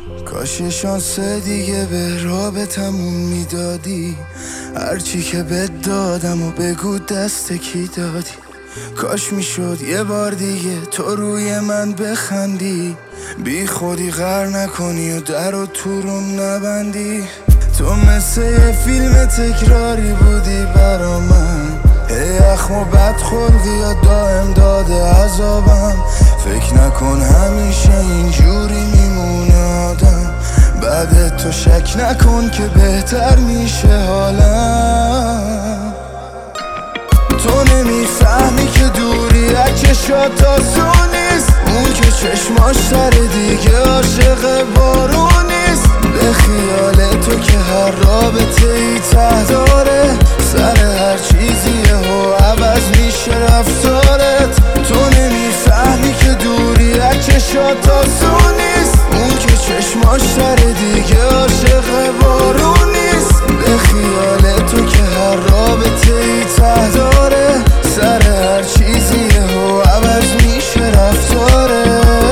کاش یه شانس دیگه به رابطمون میدادی، هرچی که بهت دادم و بگو دست کی دادی. کاش میشد یه بار دیگه تو روی من بخندی، بی خودی غر نکنی و در و تو روم نبندی. تو مثل یه فیلم تکراری بودی برا من، هی اخم و بدخلقی یا دائم داده عذابم. فکر نکن همیشه اینجوری میمونه آدم، بعد تو شک نکن که بهتر میشه حالم. تو نمیفهمی که دوری از چشات آسون نیست، اون که چشماش سر دیگه عاشق بارون نیست. به خیال تو که هر رابطه ای ته داره، سر هر چیزیه و عوض میشه رفتارت. تو نمیفهمی که دوری از چشات آسون نیست، اون که چشماش سر دیگه عاشق بارون نیست. به خیال تو که هر رابطه ای ته داره، سر هر چیزیه و عوض میشه رفتارت.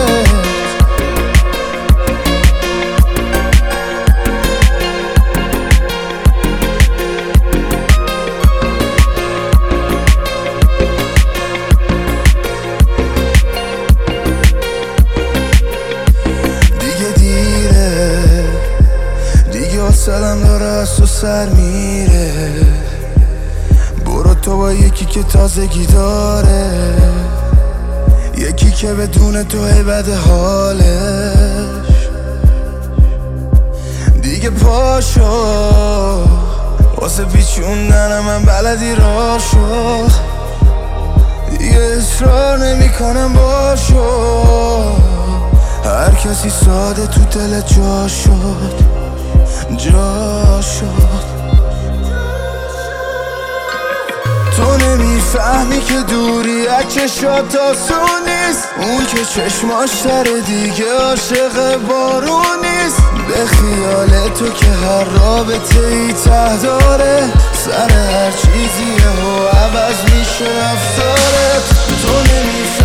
سلام داره از تو سر میره، برو تو با یکی که تازگی داره، یکی که بدون تو هیبت حالش. دیگه پاشو واسه پیچوندن من بلدی راشو، دیگه اصرار نمی کنم باشو. هر کسی ساده تو دل جا شد. تو نمیفهمی که دوری از چشات آسون نیست، اون که چشماش سر دیگه عاشق بارون نیست. به خیال تو که هر رابطه ای ته داره، سر هر چیزیه و عوض میشه رفتارت. تو نمیفهمی